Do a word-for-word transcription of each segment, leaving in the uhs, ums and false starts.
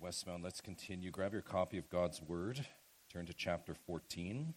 Westmount, let's continue. Grab your copy of God's Word. Turn to chapter fourteen.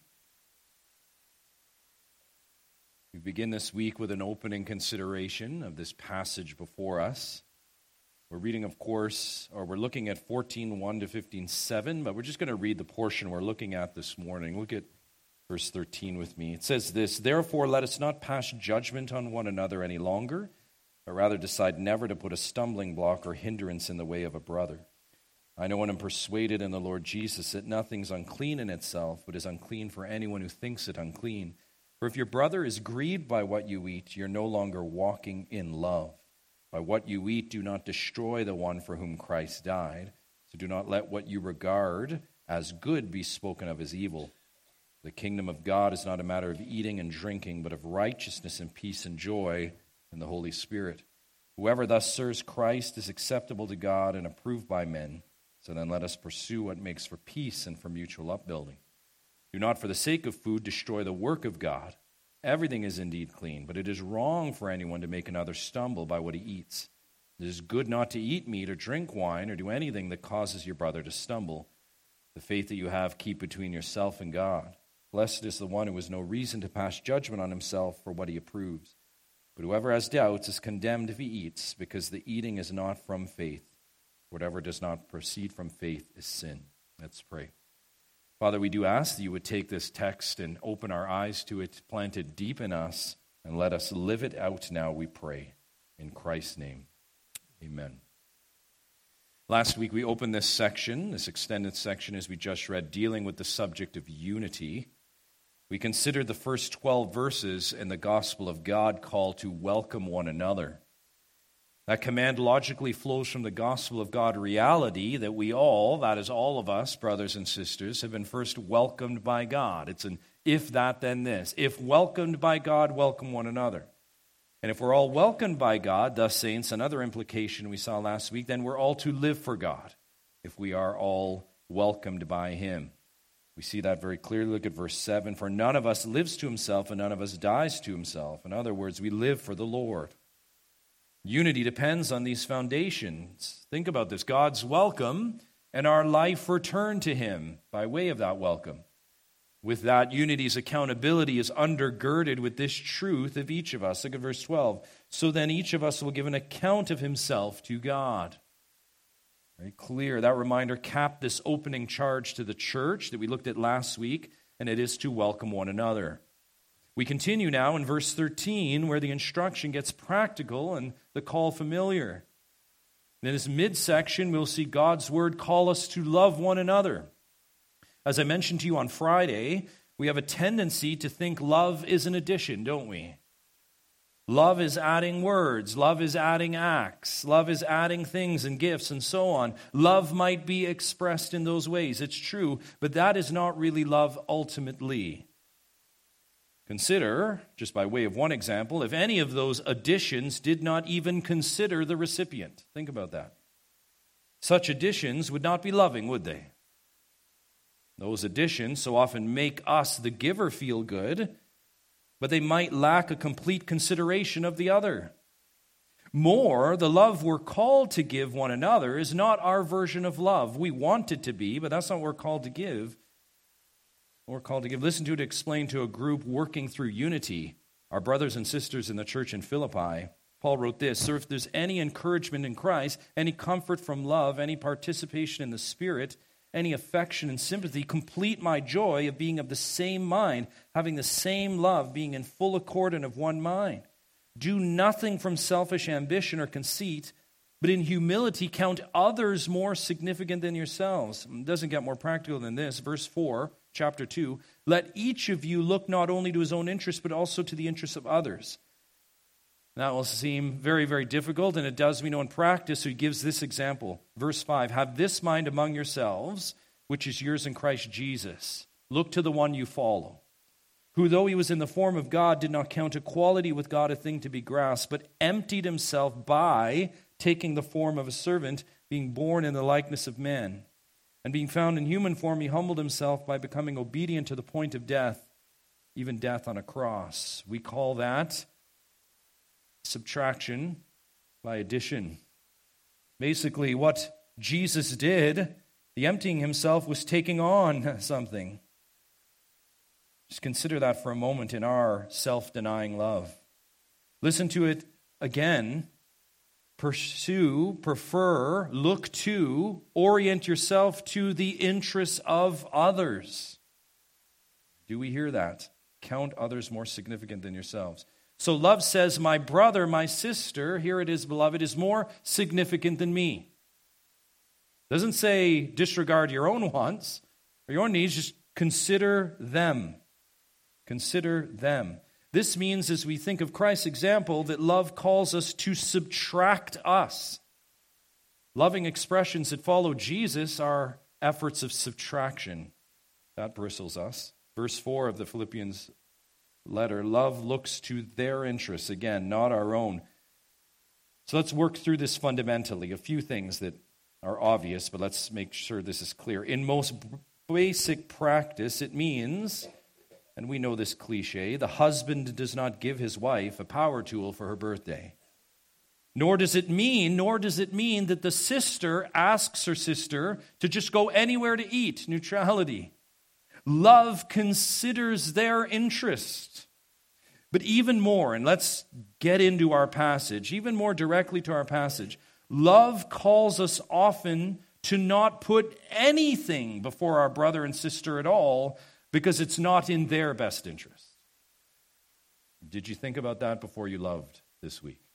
We begin this week with an opening consideration of this passage before us. We're reading, of course, or we're looking at fourteen one to fifteen seven, but we're just going to read the portion we're looking at this morning. Look at verse thirteen with me. It says this, "Therefore let us not pass judgment on one another any longer, but rather decide never to put a stumbling block or hindrance in the way of a brother. I know and am persuaded in the Lord Jesus that nothing's unclean in itself, but is unclean for anyone who thinks it unclean. For if your brother is grieved by what you eat, you're no longer walking in love. By what you eat, do not destroy the one for whom Christ died. So do not let what you regard as good be spoken of as evil. The kingdom of God is not a matter of eating and drinking, but of righteousness and peace and joy in the Holy Spirit. Whoever thus serves Christ is acceptable to God and approved by men. So then let us pursue what makes for peace and for mutual upbuilding. Do not for the sake of food destroy the work of God. Everything is indeed clean, but it is wrong for anyone to make another stumble by what he eats. It is good not to eat meat or drink wine or do anything that causes your brother to stumble. The faith that you have keep between yourself and God. Blessed is the one who has no reason to pass judgment on himself for what he approves. But whoever has doubts is condemned if he eats, because the eating is not from faith. Whatever does not proceed from faith is sin." Let's pray. Father, we do ask that you would take this text and open our eyes to it, plant it deep in us, and let us live it out now, we pray. In Christ's name, amen. Last week we opened this section, this extended section as we just read, dealing with the subject of unity. We considered the first twelve verses in the gospel of God call to welcome one another. That command logically flows from the gospel of God reality that we all, that is all of us, brothers and sisters, have been first welcomed by God. It's an if that, then this. If welcomed by God, welcome one another. And if we're all welcomed by God, thus saints, another implication we saw last week, then we're all to live for God if we are all welcomed by Him. We see that very clearly. Look at verse seven. "For none of us lives to himself and none of us dies to himself." In other words, we live for the Lord. Unity depends on these foundations. Think about this. God's welcome and our life return to Him by way of that welcome. With that, unity's accountability is undergirded with this truth of each of us. Look at verse twelve. "So then each of us will give an account of himself to God." Very clear. That reminder capped this opening charge to the church that we looked at last week, and it is to welcome one another. We continue now in verse thirteen, where the instruction gets practical and the call familiar. In this midsection, we'll see God's word call us to love one another. As I mentioned to you on Friday, we have a tendency to think love is an addition, don't we? Love is adding words. Love is adding acts. Love is adding things and gifts and so on. Love might be expressed in those ways. It's true, but that is not really love ultimately. Consider, just by way of one example, if any of those additions did not even consider the recipient. Think about that. Such additions would not be loving, would they? Those additions so often make us, the giver, feel good, but they might lack a complete consideration of the other. More, the love we're called to give one another is not our version of love. We want it to be, but that's not what we're called to give. We're called to give. Listen to it explained to a group working through unity, our brothers and sisters in the church in Philippi. Paul wrote this, "So if there's any encouragement in Christ, any comfort from love, any participation in the Spirit, any affection and sympathy, complete my joy of being of the same mind, having the same love, being in full accord and of one mind. Do nothing from selfish ambition or conceit, but in humility count others more significant than yourselves." It doesn't get more practical than this. Verse four, chapter two, "Let each of you look not only to his own interests, but also to the interests of others." That will seem very, very difficult, and it does, we know in practice, so he gives this example. Verse five, "Have this mind among yourselves, which is yours in Christ Jesus. Look to the one you follow, who though he was in the form of God, did not count equality with God a thing to be grasped, but emptied himself by taking the form of a servant, being born in the likeness of men. And being found in human form, he humbled himself by becoming obedient to the point of death, even death on a cross." We call that subtraction by addition. Basically, what Jesus did. The emptying himself was taking on something. Just consider that for a moment in our self-denying love. Listen to it again. Pursue, prefer, look to, orient yourself to the interests of others. Do we hear that? Count others more significant than yourselves. So love says, my brother, my sister, here it is, beloved, is more significant than me. Doesn't say disregard your own wants or your own needs, just consider them. Consider them. This means, as we think of Christ's example, that love calls us to subtract us. Loving expressions that follow Jesus are efforts of subtraction. That bristles us. Verse four of the Philippians letter, love looks to their interests, again, not our own. So let's work through this fundamentally. A few things that are obvious, but let's make sure this is clear. In most basic practice, it means, and we know this cliche, the husband does not give his wife a power tool for her birthday. Nor does it mean, nor does it mean that the sister asks her sister to just go anywhere to eat. Neutrality. Love considers their interest. But even more, and let's get into our passage, even more directly to our passage, love calls us often to not put anything before our brother and sister at all because it's not in their best interest. Did you think about that before you loved this week?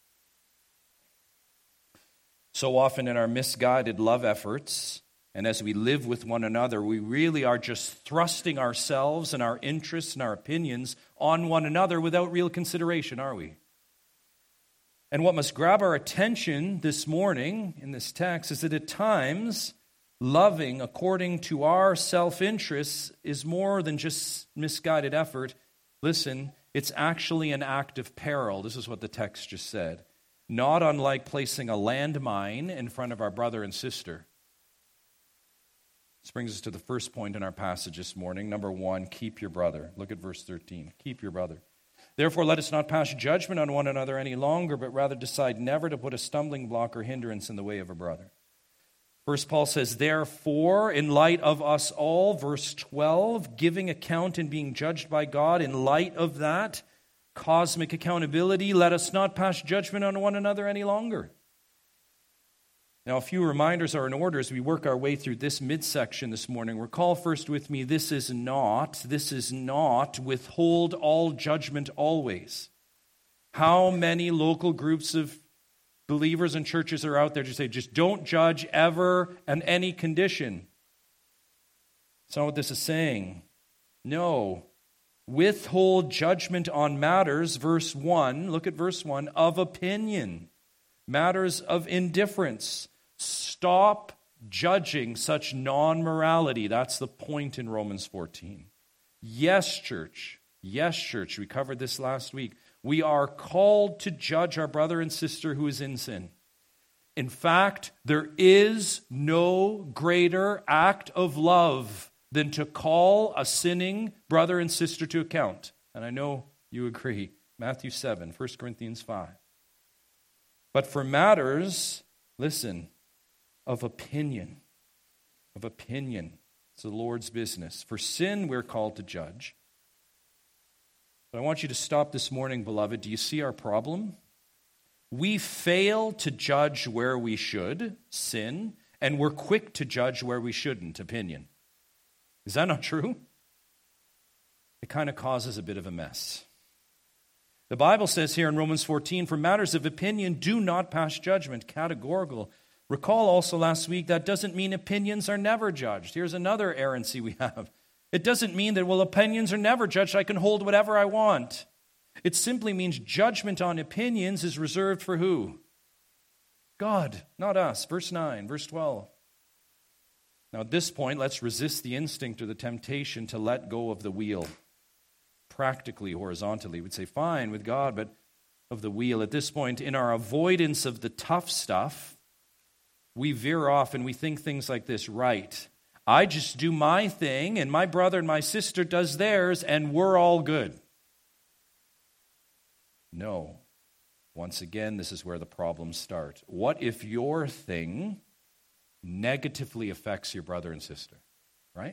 So often in our misguided love efforts, and as we live with one another, we really are just thrusting ourselves and our interests and our opinions on one another without real consideration, are we? And what must grab our attention this morning in this text is that at times, loving according to our self-interests is more than just misguided effort. Listen, it's actually an act of peril. This is what the text just said. Not unlike placing a landmine in front of our brother and sister. This brings us to the first point in our passage this morning. Number one, keep your brother. Look at verse thirteen. Keep your brother. Therefore, let us not pass judgment on one another any longer, but rather decide never to put a stumbling block or hindrance in the way of a brother. First, Paul says, therefore, in light of us all, verse twelve, giving account and being judged by God, in light of that cosmic accountability, let us not pass judgment on one another any longer. Now, a few reminders are in order as we work our way through this midsection this morning. Recall first with me, this is not, this is not withhold all judgment always. How many local groups of believers and churches are out there to say, just don't judge ever and any condition? That's not what this is saying. No. Withhold judgment on matters, verse one, look at verse one, of opinion, matters of indifference. Stop judging such non-morality. That's the point in Romans fourteen. Yes, church. Yes, church. We covered this last week. We are called to judge our brother and sister who is in sin. In fact, there is no greater act of love than to call a sinning brother and sister to account. And I know you agree. Matthew seven, First Corinthians five. But for matters, listen, of opinion, of opinion, it's the Lord's business. For sin, we're called to judge. But I want you to stop this morning, beloved. Do you see our problem? We fail to judge where we should, sin, and we're quick to judge where we shouldn't, opinion. Is that not true? It kind of causes a bit of a mess. The Bible says here in Romans fourteen, for matters of opinion, do not pass judgment, categorical. Recall also last week, that doesn't mean opinions are never judged. Here's another errancy we have. It doesn't mean that, well, opinions are never judged, I can hold whatever I want. It simply means judgment on opinions is reserved for who? God, not us. Verse nine, verse twelve. Now at this point, let's resist the instinct or the temptation to let go of the wheel. Practically, horizontally, we'd say, fine with God, but of the wheel. At this point, in our avoidance of the tough stuff, we veer off and we think things like this, right? I just do my thing, and my brother and my sister does theirs, and we're all good. No. Once again, this is where the problems start. What if your thing negatively affects your brother and sister, right?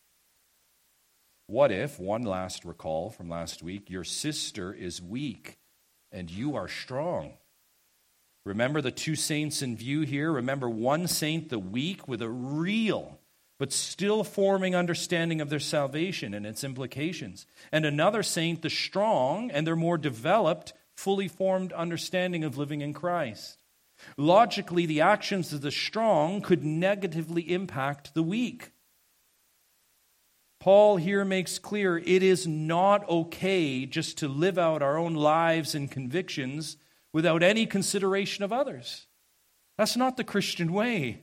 What if, one last recall from last week, your sister is weak and you are strong? Remember the two saints in view here? Remember one saint, the weak, with a real but still forming understanding of their salvation and its implications. And another saint, the strong, and their more developed, fully formed understanding of living in Christ. Logically, the actions of the strong could negatively impact the weak. Paul here makes clear it is not okay just to live out our own lives and convictions without any consideration of others. That's not the Christian way.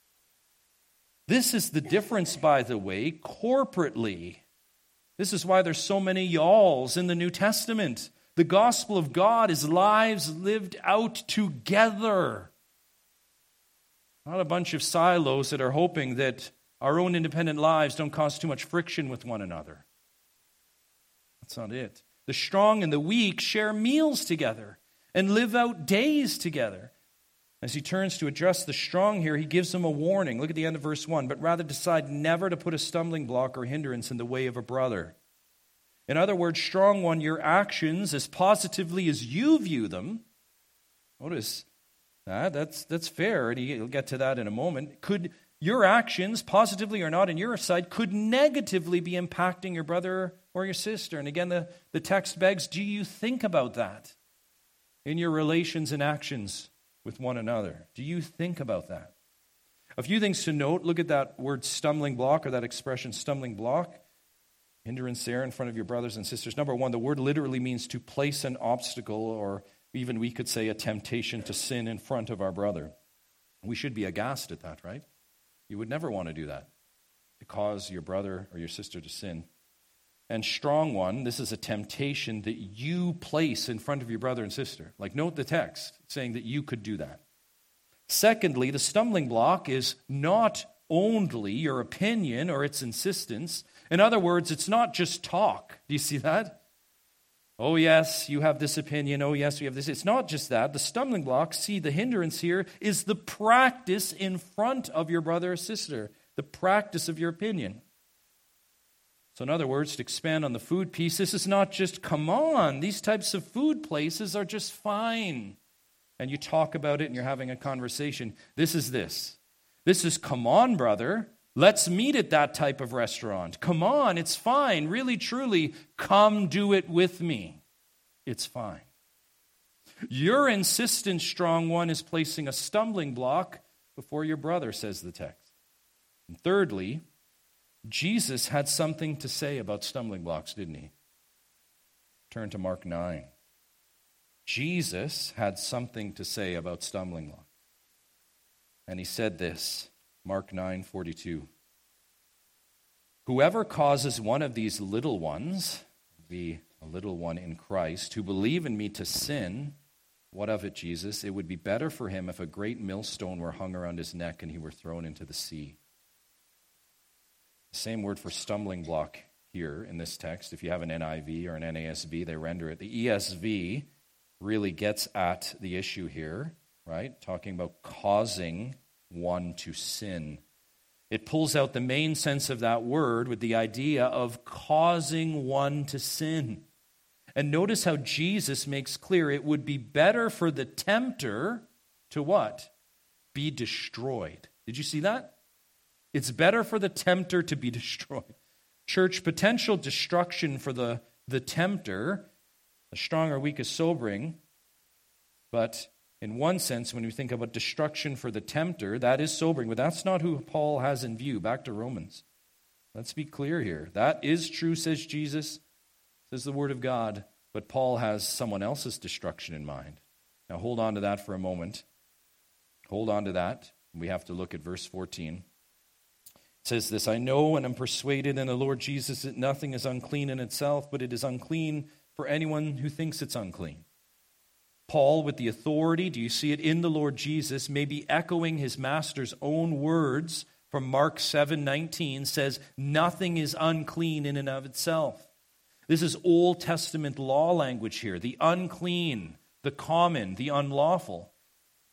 This is the difference, by the way, corporately. This is why there's so many y'alls in the New Testament. The gospel of God is lives lived out together. Not a bunch of silos that are hoping that our own independent lives don't cause too much friction with one another. That's not it. The strong and the weak share meals together and live out days together. As he turns to address the strong here, he gives them a warning. Look at the end of verse one. But rather decide never to put a stumbling block or hindrance in the way of a brother. In other words, strong one, your actions, as positively as you view them, notice that, that's, that's fair, and he'll get to that in a moment. Could your actions, positively or not in your side, could negatively be impacting your brother or your sister. And again, the, the text begs, do you think about that in your relations and actions with one another? Do you think about that? A few things to note. Look at that word stumbling block, or that expression stumbling block. Hindrance there in front of your brothers and sisters. Number one, the word literally means to place an obstacle, or even we could say a temptation to sin in front of our brother. We should be aghast at that, right? You would never want to do that, to cause your brother or your sister to sin. And strong one, this is a temptation that you place in front of your brother and sister. Like, note the text saying that you could do that. Secondly, the stumbling block is not only your opinion or its insistence. In other words, it's not just talk. Do you see that? Oh, yes, you have this opinion. Oh, yes, we have this. It's not just that. The stumbling block, see, the hindrance here is the practice in front of your brother or sister, the practice of your opinion. So in other words, to expand on the food piece, this is not just, come on, these types of food places are just fine. And you talk about it and you're having a conversation. This is this. This is, come on, brother, let's meet at that type of restaurant. Come on, it's fine. Really, truly, come do it with me. It's fine. Your insistent strong one is placing a stumbling block before your brother, says the text. And thirdly, Jesus had something to say about stumbling blocks, didn't he? Turn to Mark nine. Jesus had something to say about stumbling blocks. And he said this, Mark nine forty-two. Whoever causes one of these little ones, be a little one in Christ, who believe in me to sin, what of it, Jesus? It would be better for him if a great millstone were hung around his neck and he were thrown into the sea. The same word for stumbling block here in this text. If you have an N I V or an N A S V, they render it. The E S V really gets at the issue here, right? Talking about causing one to sin. It pulls out the main sense of that word with the idea of causing one to sin. And notice how Jesus makes clear it would be better for the tempter to what? Be destroyed. Did you see that? It's better for the tempter to be destroyed. Church, potential destruction for the, the tempter, the strong or weak is sobering, but in one sense, when you think about destruction for the tempter, that is sobering, but that's not who Paul has in view. Back to Romans. Let's be clear here. That is true, says Jesus, says the Word of God, but Paul has someone else's destruction in mind. Now hold on to that for a moment. Hold on to that. We have to look at verse fourteen. It says this, I know and am persuaded in the Lord Jesus that nothing is unclean in itself, but it is unclean for anyone who thinks it's unclean. Paul, with the authority, do you see it, in the Lord Jesus, maybe echoing his master's own words from Mark seven nineteen, says, nothing is unclean in and of itself. This is Old Testament law language here, the unclean, the common, the unlawful.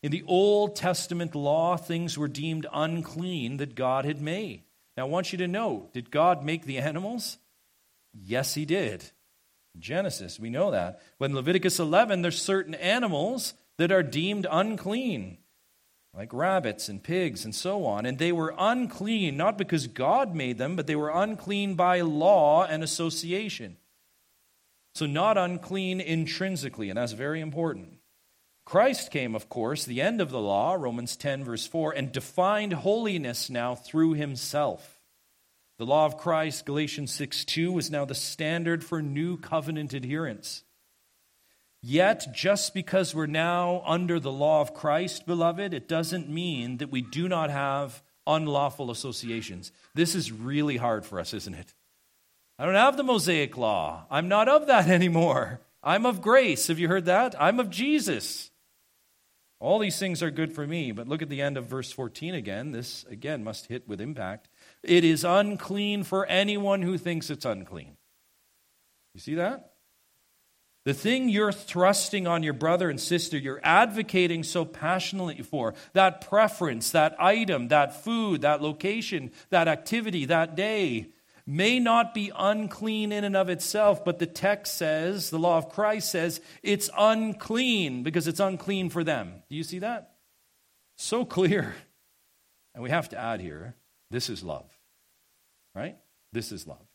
In the Old Testament law, things were deemed unclean that God had made. Now, I want you to know, did God make the animals? Yes, he did. In Genesis, we know that. But in Leviticus eleven, there's certain animals that are deemed unclean, like rabbits and pigs and so on. And they were unclean, not because God made them, but they were unclean by law and association. So not unclean intrinsically, and that's very important. Christ came, of course, the end of the law, Romans ten, verse four, and defined holiness now through himself. The law of Christ, Galatians six two, is now the standard for new covenant adherence. Yet, just because we're now under the law of Christ, beloved, it doesn't mean that we do not have unlawful associations. This is really hard for us, isn't it? I don't have the Mosaic law. I'm not of that anymore. I'm of grace. Have you heard that? I'm of Jesus. All these things are good for me, but look at the end of verse fourteen again. This, again, must hit with impact. It is unclean for anyone who thinks it's unclean. You see that? The thing you're thrusting on your brother and sister, you're advocating so passionately for, that preference, that item, that food, that location, that activity, that day, may not be unclean in and of itself, but the text says, the law of Christ says, it's unclean because it's unclean for them. Do you see that? So clear. And we have to add here, this is love. Right? This is love.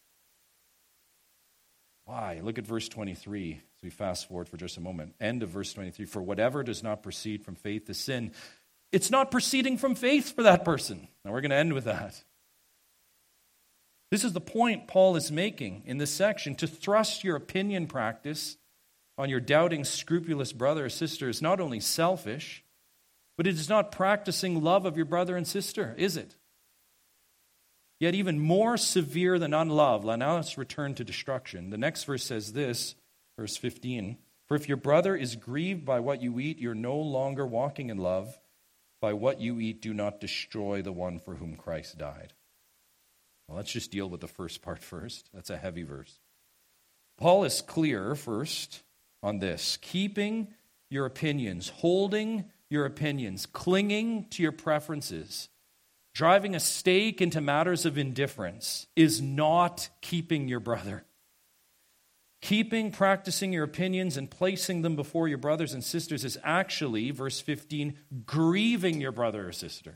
Why? Look at verse twenty-three. As we fast forward for just a moment. End of verse twenty-three. For whatever does not proceed from faith is sin. It's not proceeding from faith for that person. Now we're going to end with that. This is the point Paul is making in this section. To thrust your opinion practice on your doubting, scrupulous brother or sister is not only selfish, but it is not practicing love of your brother and sister, is it? Yet even more severe than unlove. Now let's return to destruction. The next verse says this, verse fifteen. For if your brother is grieved by what you eat, you're no longer walking in love. By what you eat, do not destroy the one for whom Christ died. Well, let's just deal with the first part first. That's a heavy verse. Paul is clear first on this. Keeping your opinions, holding your opinions, clinging to your preferences, driving a stake into matters of indifference is not keeping your brother. Keeping, practicing your opinions and placing them before your brothers and sisters is actually, verse fifteen, grieving your brother or sister.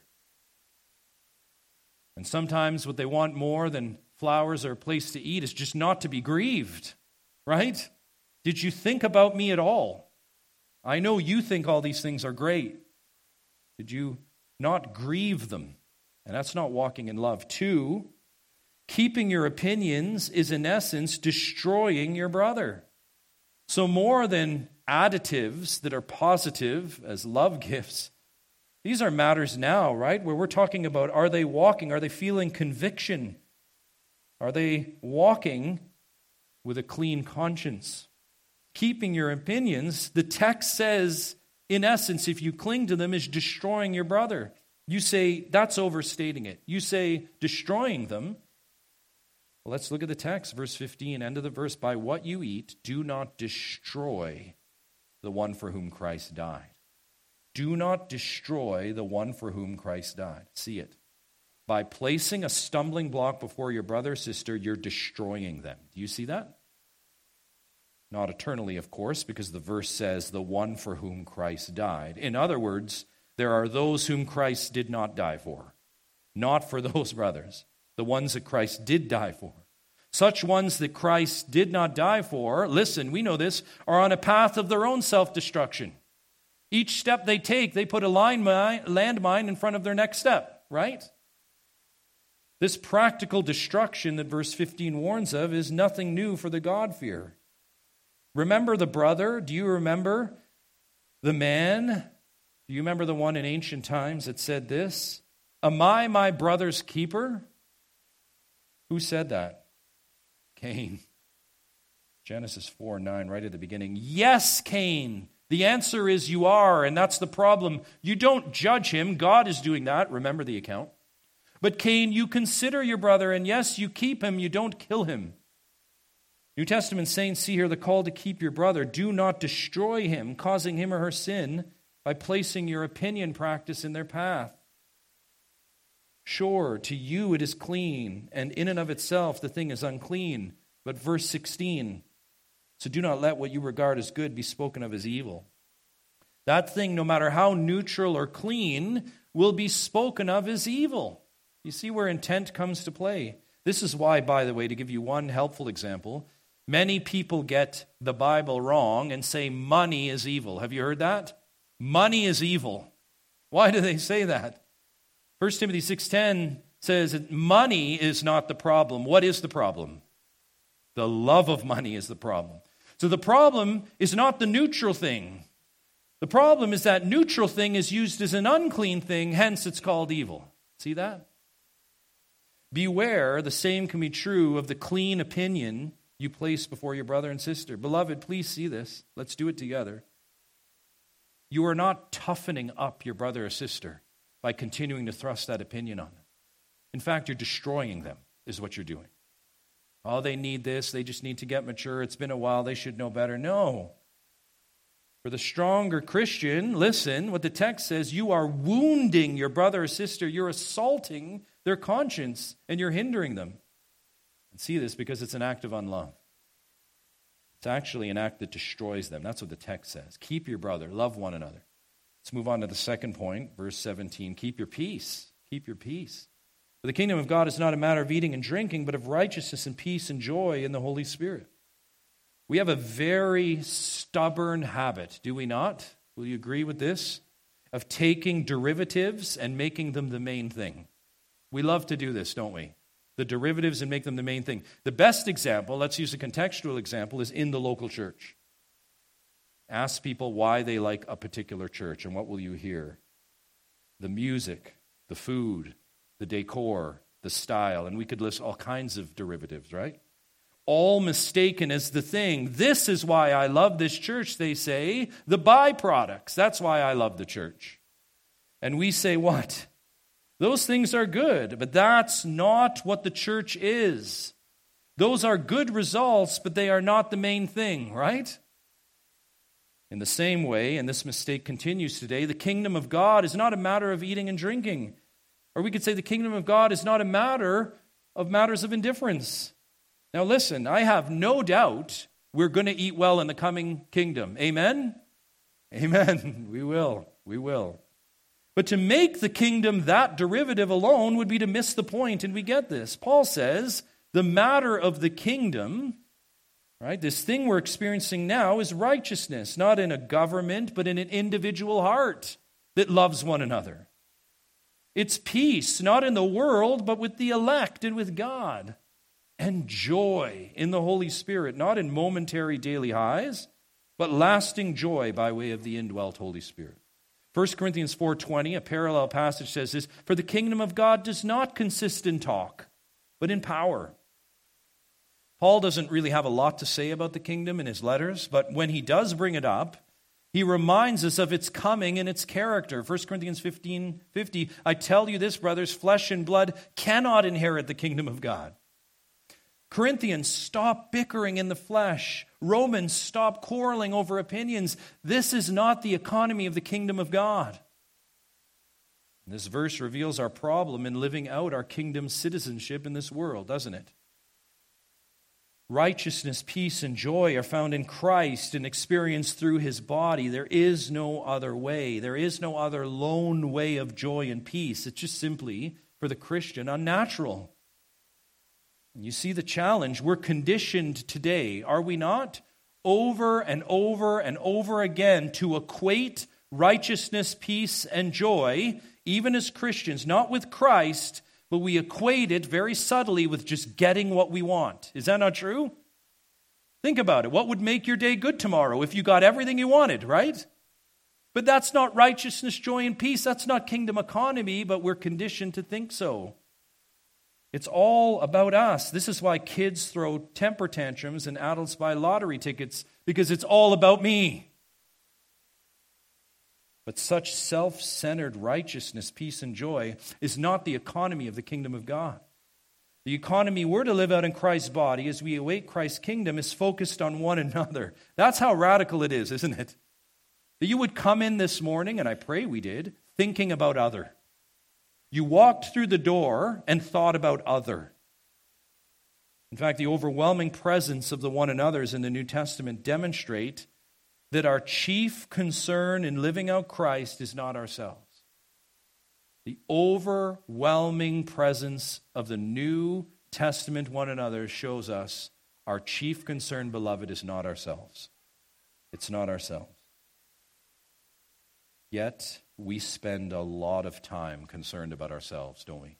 And sometimes what they want more than flowers or a place to eat is just not to be grieved, right? Did you think about me at all? I know you think all these things are great. Did you not grieve them? And that's not walking in love. Two, keeping your opinions is in essence destroying your brother. So more than additives that are positive as love gifts, these are matters now, right? Where we're talking about, are they walking? Are they feeling conviction? Are they walking with a clean conscience? Keeping your opinions, the text says, in essence, if you cling to them, is destroying your brother. You say, that's overstating it. You say, destroying them. Well, let's look at the text, verse fifteen, end of the verse. By what you eat, do not destroy the one for whom Christ died. Do not destroy the one for whom Christ died. See it. By placing a stumbling block before your brother or sister, you're destroying them. Do you see that? Not eternally, of course, because the verse says the one for whom Christ died. In other words, there are those whom Christ did not die for. Not for those brothers. The ones that Christ did die for. Such ones that Christ did not die for, listen, we know this, are on a path of their own self-destruction. Each step they take, they put a landmine in front of their next step, right? This practical destruction that verse fifteen warns of is nothing new for the God-fearer. Remember the brother? Do you remember the man? Do you remember the one in ancient times that said this? Am I my brother's keeper? Who said that? Cain. Genesis four nine, right at the beginning. Yes, Cain. The answer is you are, and that's the problem. You don't judge him. God is doing that. Remember the account. But Cain, you consider your brother, and yes, you keep him. You don't kill him. New Testament saints see here the call to keep your brother. Do not destroy him, causing him or her sin. by placing your opinion practice in their path. Sure, to you it is clean, and in and of itself the thing is unclean. But verse sixteen, so do not let what you regard as good be spoken of as evil. That thing, no matter how neutral or clean, will be spoken of as evil. You see where intent comes to play. This is why, by the way, to give you one helpful example, many people get the Bible wrong and say money is evil. Have you heard that? Money is evil. Why do they say that? First Timothy six ten says that money is not the problem. What is the problem? The love of money is the problem. So the problem is not the neutral thing. The problem is that neutral thing is used as an unclean thing, hence it's called evil. See that? Beware, the same can be true of the clean opinion you place before your brother and sister. Beloved, please see this. Let's do it together. You are not toughening up your brother or sister by continuing to thrust that opinion on them. In fact, you're destroying them, is what you're doing. Oh, they need this. They just need to get mature. It's been a while. They should know better. No. For the stronger Christian, listen what the text says. You are wounding your brother or sister. You're assaulting their conscience, and you're hindering them. And see this because it's an act of unlove. It's actually an act that destroys them. That's what the text says. Keep your brother. Love one another. Let's move on to the second point, verse seventeen. Keep your peace. Keep your peace. For the kingdom of God is not a matter of eating and drinking, but of righteousness and peace and joy in the Holy Spirit. We have a very stubborn habit, do we not? Will you agree with this? Of taking derivatives and making them the main thing. We love to do this, don't we? The derivatives and make them the main thing. The best example, let's use a contextual example, is in the local church. Ask people why they like a particular church, and what will you hear? The music, the food, the decor, the style, and we could list all kinds of derivatives, right? All mistaken as the thing. This is why I love this church, they say. The byproducts. That's why I love the church. And we say what? Those things are good, but that's not what the church is. Those are good results, but they are not the main thing, right? In the same way, and this mistake continues today, the kingdom of God is not a matter of eating and drinking. Or we could say the kingdom of God is not a matter of matters of indifference. Now listen, I have no doubt we're going to eat well in the coming kingdom. Amen? Amen. We will. We will. But to make the kingdom that derivative alone would be to miss the point, and we get this. Paul says the matter of the kingdom, right, this thing we're experiencing now is righteousness, not in a government, but in an individual heart that loves one another. It's peace, not in the world, but with the elect and with God. And joy in the Holy Spirit, not in momentary daily highs, but lasting joy by way of the indwelt Holy Spirit. First Corinthians four twenty, a parallel passage, says this, for the kingdom of God does not consist in talk, but in power. Paul doesn't really have a lot to say about the kingdom in his letters, but when he does bring it up, he reminds us of its coming and its character. First Corinthians fifteen fifty, I tell you this, brothers, flesh and blood cannot inherit the kingdom of God. Corinthians, stop bickering in the flesh. Romans, stop quarreling over opinions. This is not the economy of the kingdom of God. This verse reveals our problem in living out our kingdom citizenship in this world, doesn't it? Righteousness, peace, and joy are found in Christ and experienced through his body. There is no other way. There is no other lone way of joy and peace. It's just simply, for the Christian, unnatural. You see the challenge. We're conditioned today, are we not? Over and over and over again to equate righteousness, peace, and joy, even as Christians, not with Christ, but we equate it very subtly with just getting what we want. Is that not true? Think about it. What would make your day good tomorrow if you got everything you wanted, right? But that's not righteousness, joy, and peace. That's not kingdom economy, but we're conditioned to think so. It's all about us. This is why kids throw temper tantrums and adults buy lottery tickets, because it's all about me. But such self-centered righteousness, peace, and joy is not the economy of the kingdom of God. The economy we're to live out in Christ's body as we await Christ's kingdom is focused on one another. That's how radical it is, isn't it? That you would come in this morning, and I pray we did, thinking about other. You walked through the door and thought about other. In fact, the overwhelming presence of the one another's in the New Testament demonstrate that our chief concern in living out Christ is not ourselves. The overwhelming presence of the New Testament one another shows us our chief concern, beloved, is not ourselves. It's not ourselves. Yet, we spend a lot of time concerned about ourselves, don't we?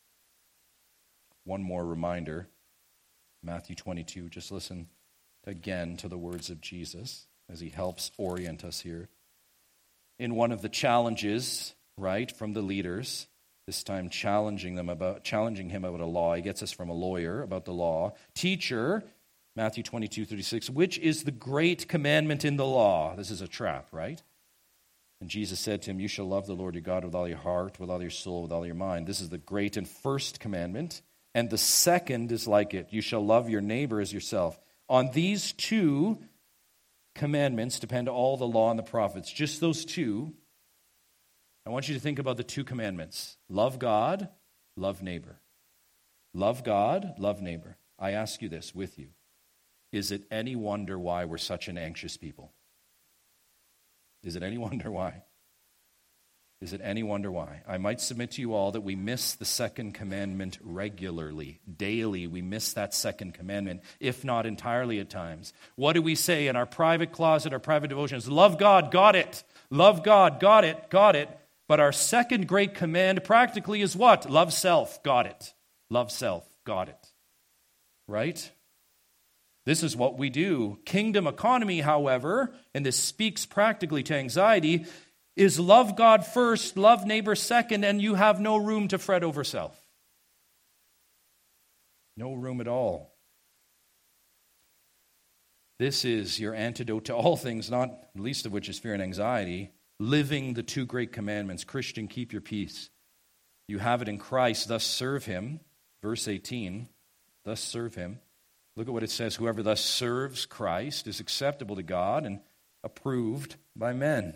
One more reminder, Matthew twenty-two. Just listen again to the words of Jesus as he helps orient us here. In one of the challenges, right, from the leaders, this time challenging them about challenging him about a law. He gets us from a lawyer about the law. Teacher, Matthew twenty-two thirty-six, which is the great commandment in the law? This is a trap, right? And Jesus said to him, you shall love the Lord your God with all your heart, with all your soul, with all your mind. This is the great and first commandment. And the second is like it. You shall love your neighbor as yourself. On these two commandments depend all the law and the prophets. Just those two. I want you to think about the two commandments. Love God, love neighbor. Love God, love neighbor. I ask you this with you. Is it any wonder why we're such an anxious people? Is it any wonder why? Is it any wonder why? I might submit to you all that we miss the second commandment regularly. Daily, we miss that second commandment, if not entirely at times. What do we say in our private closet, our private devotions? Love God, got it. Love God, got it, got it. But our second great command practically is what? Love self, got it. Love self, got it. Right? This is what we do. Kingdom economy, however, and this speaks practically to anxiety, is love God first, love neighbor second, and you have no room to fret over self. No room at all. This is your antidote to all things, not least of which is fear and anxiety. Living the two great commandments. Christian, keep your peace. You have it in Christ, thus serve him. Verse eighteen, thus serve him. Look at what it says. Whoever thus serves Christ is acceptable to God and approved by men.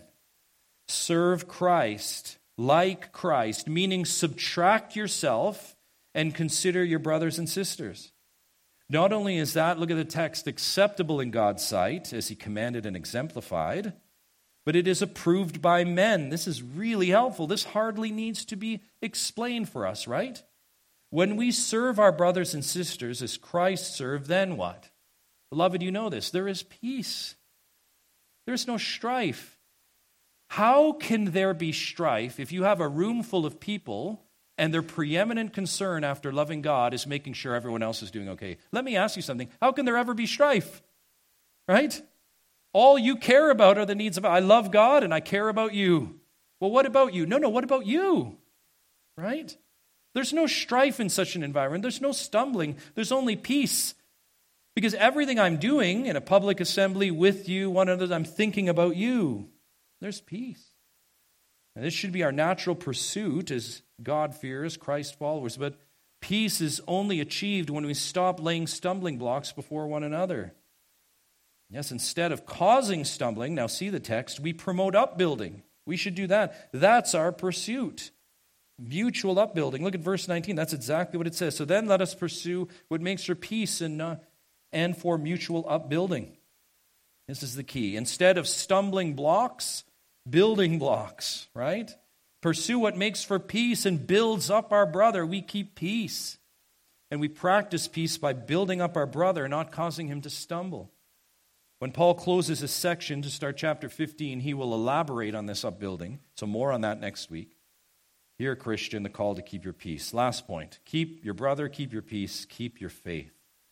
Serve Christ like Christ, meaning subtract yourself and consider your brothers and sisters. Not only is that, look at the text, acceptable in God's sight, as he commanded and exemplified, but it is approved by men. This is really helpful. This hardly needs to be explained for us, right? When we serve our brothers and sisters as Christ served, then what? Beloved, you know this. There is peace. There is no strife. How can there be strife if you have a room full of people and their preeminent concern after loving God is making sure everyone else is doing okay? Let me ask you something. How can there ever be strife? Right? All you care about are the needs of, I love God and I care about you. Well, what about you? No, no, what about you? Right? There's no strife in such an environment. There's no stumbling. There's only peace. Because everything I'm doing in a public assembly with you, one another, I'm thinking about you. There's peace. And this should be our natural pursuit as God-fearers, Christ followers. But peace is only achieved when we stop laying stumbling blocks before one another. Yes, instead of causing stumbling, now see the text, we promote upbuilding. We should do that. That's our pursuit. Mutual upbuilding. Look at verse nineteen. That's exactly what it says. So then let us pursue what makes for peace and, uh, and for mutual upbuilding. This is the key. Instead of stumbling blocks, building blocks, right? Pursue what makes for peace and builds up our brother. We keep peace. And we practice peace by building up our brother, not causing him to stumble. When Paul closes this section to start chapter fifteen, he will elaborate on this upbuilding. So more on that next week. Here, Christian, the call to keep your peace. Last point. Keep your brother, keep your peace, keep your faith.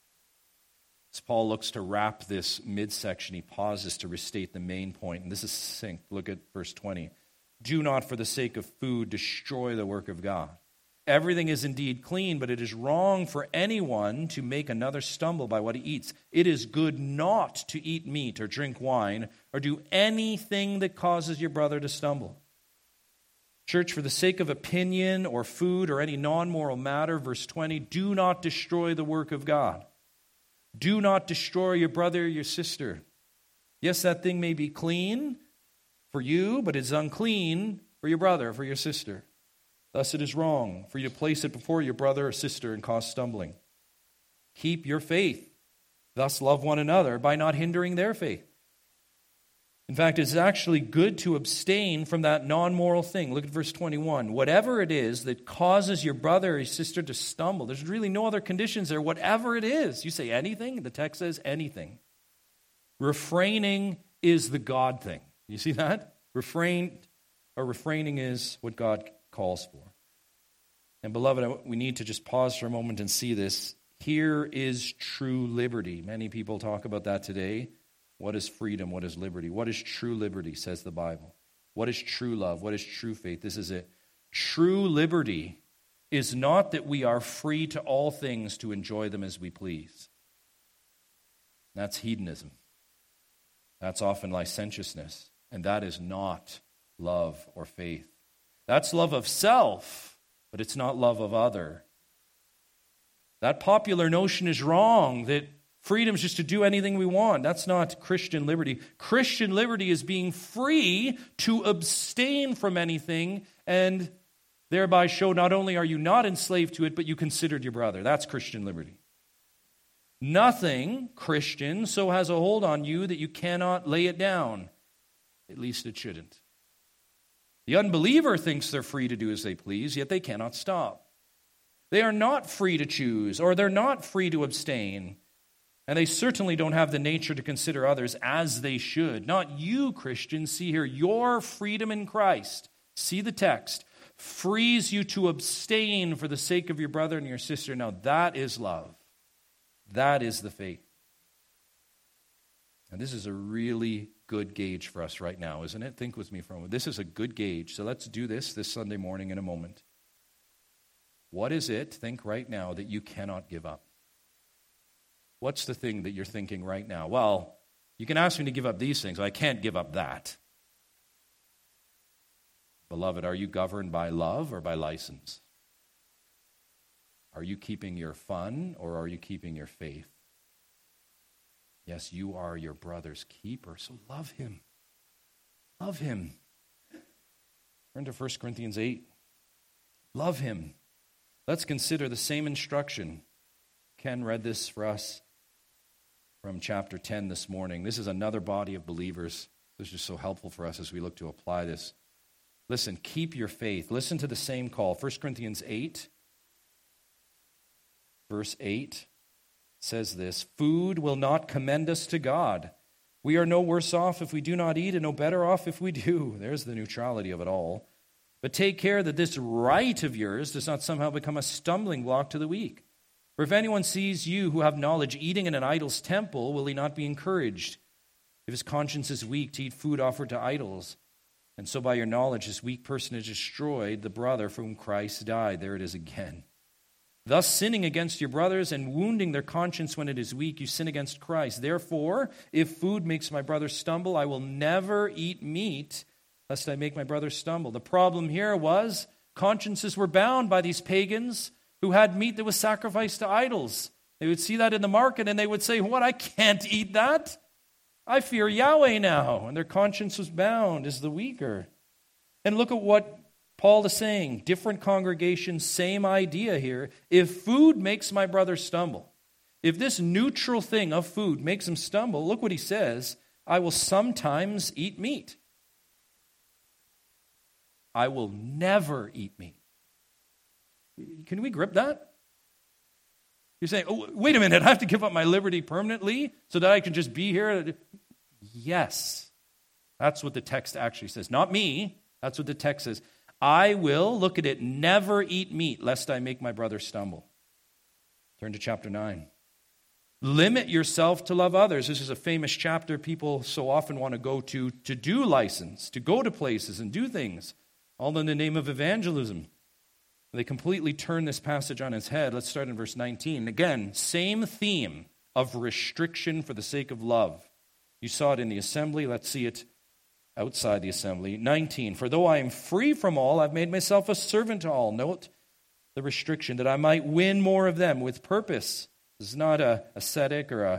As Paul looks to wrap this midsection, he pauses to restate the main point. And this is succinct. Look at verse twenty. Do not, for the sake of food, destroy the work of God. Everything is indeed clean, but it is wrong for anyone to make another stumble by what he eats. It is good not to eat meat or drink wine or do anything that causes your brother to stumble. Church, for the sake of opinion or food or any non-moral matter, verse twenty, do not destroy the work of God. Do not destroy your brother or your sister. Yes, that thing may be clean, for you, but it is unclean for your brother, for your sister. Thus it is wrong for you to place it before your brother or sister and cause stumbling. Keep your faith. Thus love one another by not hindering their faith. In fact, it's actually good to abstain from that non-moral thing. Look at verse twenty-one. Whatever it is that causes your brother or your sister to stumble, there's really no other conditions there. Whatever it is. You say anything? The text says anything. Refraining is the God thing. You see that? Refrain or refraining is what God calls for. And beloved, we need to just pause for a moment and see this. Here is true liberty. Many people talk about that today. What is freedom? What is liberty? What is true liberty, says the Bible? What is true love? What is true faith? This is it. True liberty is not that we are free to all things to enjoy them as we please. That's hedonism. That's often licentiousness. And that is not love or faith. That's love of self, but it's not love of other. That popular notion is wrong, that freedom is just to do anything we want. That's not Christian liberty. Christian liberty is being free to abstain from anything and thereby show not only are you not enslaved to it, but you considered your brother. That's Christian liberty. Nothing, Christian, so has a hold on you that you cannot lay it down. At least it shouldn't. The unbeliever thinks they're free to do as they please, yet they cannot stop. They are not free to choose, or they're not free to abstain. And they certainly don't have the nature to consider others as they should. Not you, Christians. See here, your freedom in Christ, see the text, frees you to abstain for the sake of your brother and your sister. Now that is love. That is the faith. And this is a really good gauge for us right now, isn't it? Think with me for a moment. This is a good gauge. So let's do this this Sunday morning in a moment. What is it, think right now, that you cannot give up? What's the thing that you're thinking right now? Well, you can ask me to give up these things. I can't give up that. Beloved, are you governed by love or by license? Are you keeping your fun or are you keeping your faith? Yes, you are your brother's keeper, so love him. Love him. Turn to First Corinthians eight. Love him. Let's consider the same instruction. Ken read this for us from chapter ten this morning. This is another body of believers. This is just so helpful for us as we look to apply this. Listen, keep your faith. Listen to the same call. First Corinthians eight, verse eight says this, food will not commend us to God. We are no worse off if we do not eat and no better off if we do. There's the neutrality of it all. But take care that this right of yours does not somehow become a stumbling block to the weak. For if anyone sees you who have knowledge eating in an idol's temple, will he not be encouraged? If his conscience is weak to eat food offered to idols, and so by your knowledge this weak person has destroyed the brother for whom Christ died. There it is again. Thus sinning against your brothers and wounding their conscience when it is weak, you sin against Christ. Therefore, if food makes my brother stumble, I will never eat meat, lest I make my brother stumble. The problem here was consciences were bound by these pagans who had meat that was sacrificed to idols. They would see that in the market and they would say, what, I can't eat that? I fear Yahweh now. And their conscience was bound as the weaker. And look at what Paul is saying. Different congregations, same idea here. If food makes my brother stumble, if this neutral thing of food makes him stumble, look what he says, I will sometimes eat meat. I will never eat meat. Can we grip that? You're saying, oh, wait a minute, I have to give up my liberty permanently so that I can just be here? Yes. That's what the text actually says. Not me. That's what the text says. I will, look at it, never eat meat lest I make my brother stumble. Turn to chapter nine. Limit yourself to love others. This is a famous chapter people so often want to go to, to do license, to go to places and do things, all in the name of evangelism. They completely turn this passage on its head. Let's start in verse nineteen. Again, same theme of restriction for the sake of love. You saw it in the assembly. Let's see it outside the assembly. nineteen. For though I am free from all, I've made myself a servant to all. Note the restriction, that I might win more of them with purpose. This is not a ascetic or a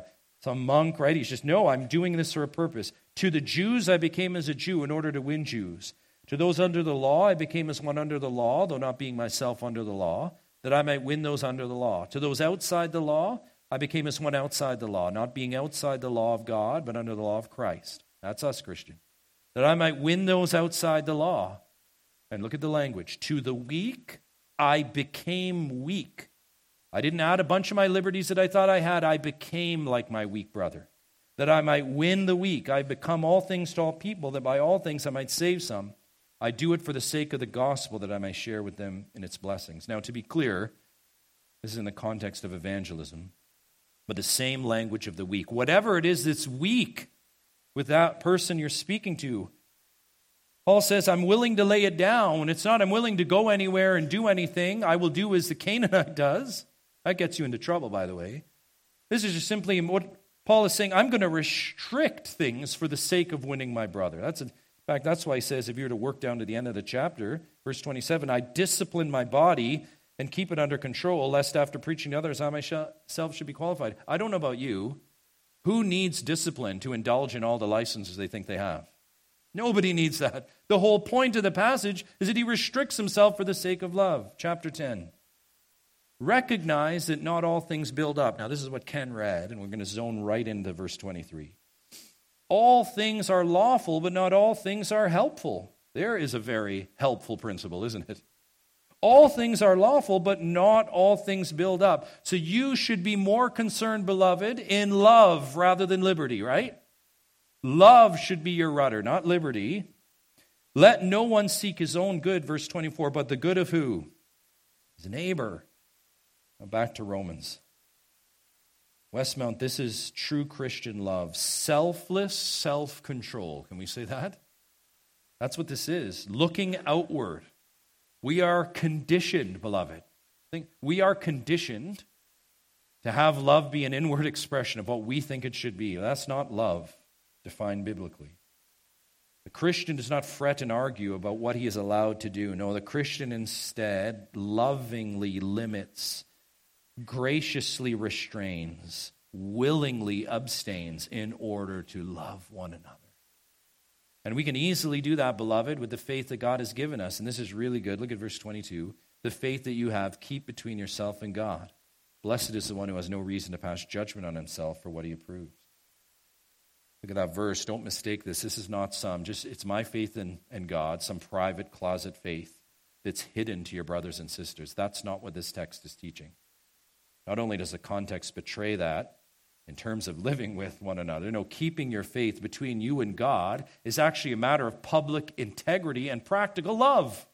some monk, right? He's just, no, I'm doing this for a purpose. To the Jews, I became as a Jew in order to win Jews. To those under the law, I became as one under the law, though not being myself under the law, that I might win those under the law. To those outside the law, I became as one outside the law, not being outside the law of God, but under the law of Christ. That's us, Christian. That I might win those outside the law. And look at the language. To the weak, I became weak. I didn't add a bunch of my liberties that I thought I had. I became like my weak brother. That I might win the weak. I become all things to all people, that by all things I might save some. I do it for the sake of the gospel, that I may share with them in its blessings. Now, to be clear, this is in the context of evangelism, but the same language of the weak. Whatever it is that's weak with that person you're speaking to, Paul says, I'm willing to lay it down. It's not I'm willing to go anywhere and do anything. I will do as the Canaanite does. That gets you into trouble, by the way. This is just simply what Paul is saying. I'm going to restrict things for the sake of winning my brother. That's a In fact, that's why he says, if you were to work down to the end of the chapter, verse twenty-seven, I discipline my body and keep it under control, lest after preaching to others, I myself should be qualified. I don't know about you. Who needs discipline to indulge in all the licenses they think they have? Nobody needs that. The whole point of the passage is that he restricts himself for the sake of love. Chapter ten. Recognize that not all things build up. Now, this is what Ken read, and we're going to zone right into verse twenty-three. All things are lawful, but not all things are helpful. There is a very helpful principle, isn't it? All things are lawful, but not all things build up. So you should be more concerned, beloved, in love rather than liberty, right? Love should be your rudder, not liberty. Let no one seek his own good, verse twenty-four, but the good of who? His neighbor. Now back to Romans. Westmount, this is true Christian love. Selfless self-control. Can we say that? That's what this is. Looking outward. We are conditioned, beloved. Think we are conditioned to have love be an inward expression of what we think it should be. That's not love defined biblically. The Christian does not fret and argue about what he is allowed to do. No, the Christian instead lovingly limits, graciously restrains, willingly abstains in order to love one another. And we can easily do that, beloved, with the faith that God has given us. And this is really good. Look at verse twenty-two. The faith that you have, keep between yourself and God. Blessed is the one who has no reason to pass judgment on himself for what he approves. Look at that verse. Don't mistake this. This is not some, just it's my faith in, in God, some private closet faith that's hidden to your brothers and sisters. That's not what this text is teaching. Not only does the context betray that in terms of living with one another, no, keeping your faith between you and God is actually a matter of public integrity and practical love.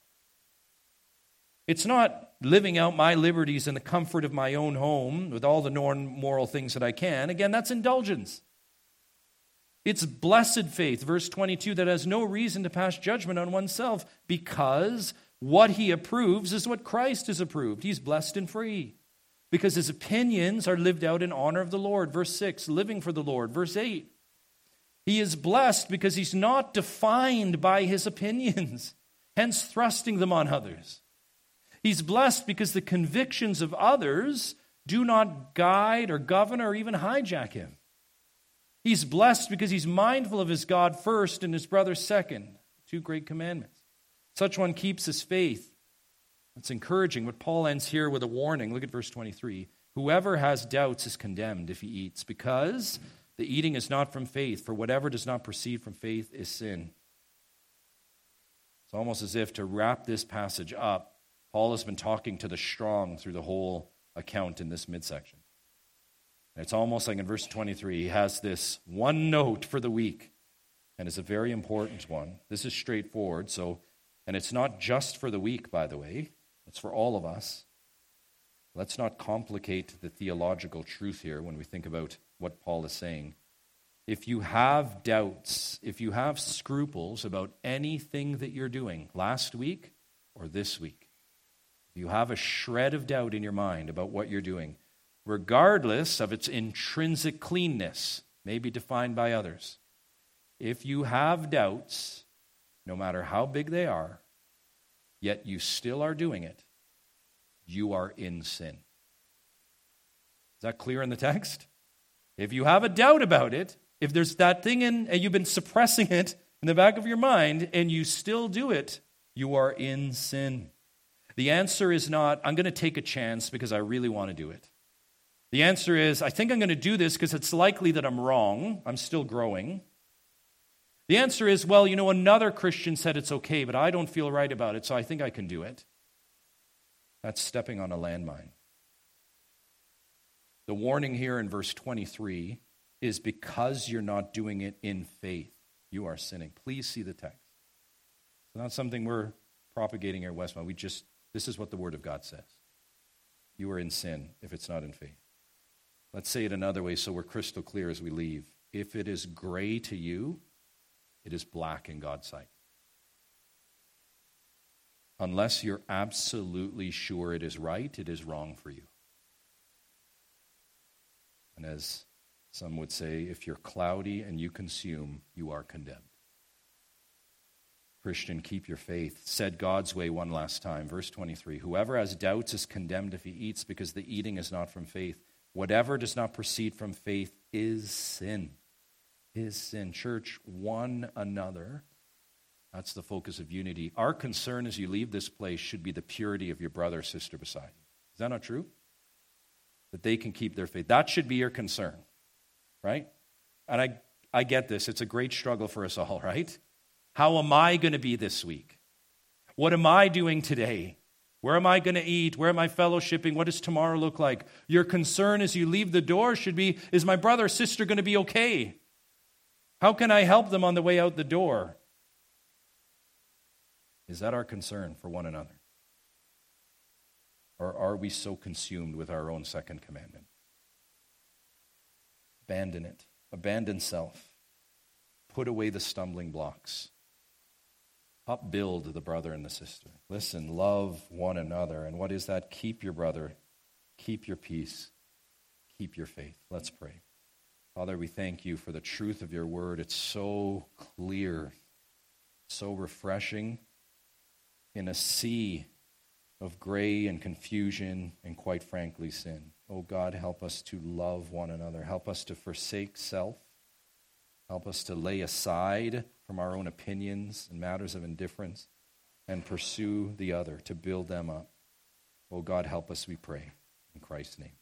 It's not living out my liberties in the comfort of my own home with all the non-moral things that I can. Again, that's indulgence. It's blessed faith, verse twenty-two, that has no reason to pass judgment on oneself because what he approves is what Christ has approved. He's blessed and free because his opinions are lived out in honor of the Lord. Verse six, living for the Lord. Verse eight, he is blessed because he's not defined by his opinions, hence thrusting them on others. He's blessed because the convictions of others do not guide or govern or even hijack him. He's blessed because he's mindful of his God first and his brother second. Two great commandments. Such one keeps his faith. That's encouraging, but Paul ends here with a warning. Look at verse twenty-three. Whoever has doubts is condemned if he eats, because the eating is not from faith, for whatever does not proceed from faith is sin. It's almost as if to wrap this passage up, Paul has been talking to the strong through the whole account in this midsection. And it's almost like in verse twenty-three, he has this one note for the weak, and it's a very important one. This is straightforward, so, and it's not just for the weak, by the way. It's for all of us. Let's not complicate the theological truth here when we think about what Paul is saying. If you have doubts, if you have scruples about anything that you're doing last week or this week, if you have a shred of doubt in your mind about what you're doing, regardless of its intrinsic cleanness, may be defined by others, if you have doubts, no matter how big they are, yet you still are doing it, you are in sin. Is that clear in the text? If you have a doubt about it, if there's that thing in, and you've been suppressing it in the back of your mind, and you still do it, you are in sin. The answer is not, I'm going to take a chance because I really want to do it. The answer is, I think I'm going to do this because it's likely that I'm wrong. I'm still growing. The answer is, well, you know, another Christian said it's okay, but I don't feel right about it, so I think I can do it. That's stepping on a landmine. The warning here in verse twenty-three is because you're not doing it in faith, you are sinning. Please see the text. It's not something we're propagating here at Westmount. We just, this is what the Word of God says. You are in sin if it's not in faith. Let's say it another way so we're crystal clear as we leave. If it is gray to you, it is black in God's sight. Unless you're absolutely sure it is right, it is wrong for you. And as some would say, if you're cloudy and you consume, you are condemned. Christian, keep your faith. Said God's way one last time. Verse twenty-three, whoever has doubts is condemned if he eats because the eating is not from faith. Whatever does not proceed from faith is sin. Is sin. Church, one another. That's the focus of unity. Our concern as you leave this place should be the purity of your brother or sister beside you. Is that not true? That they can keep their faith. That should be your concern, right? And I, I get this. It's a great struggle for us all, right? How am I going to be this week? What am I doing today? Where am I going to eat? Where am I fellowshipping? What does tomorrow look like? Your concern as you leave the door should be, is my brother or sister going to be okay? How can I help them on the way out the door? Is that our concern for one another? Or are we so consumed with our own second commandment? Abandon it. Abandon self. Put away the stumbling blocks. Upbuild the brother and the sister. Listen, love one another. And what is that? Keep your brother. Keep your peace. Keep your faith. Let's pray. Father, we thank you for the truth of your word. It's so clear, so refreshing in a sea of gray and confusion and, quite frankly, sin. Oh God, help us to love one another. Help us to forsake self. Help us to lay aside from our own opinions and matters of indifference and pursue the other, to build them up. Oh God, help us, we pray. In Christ's name.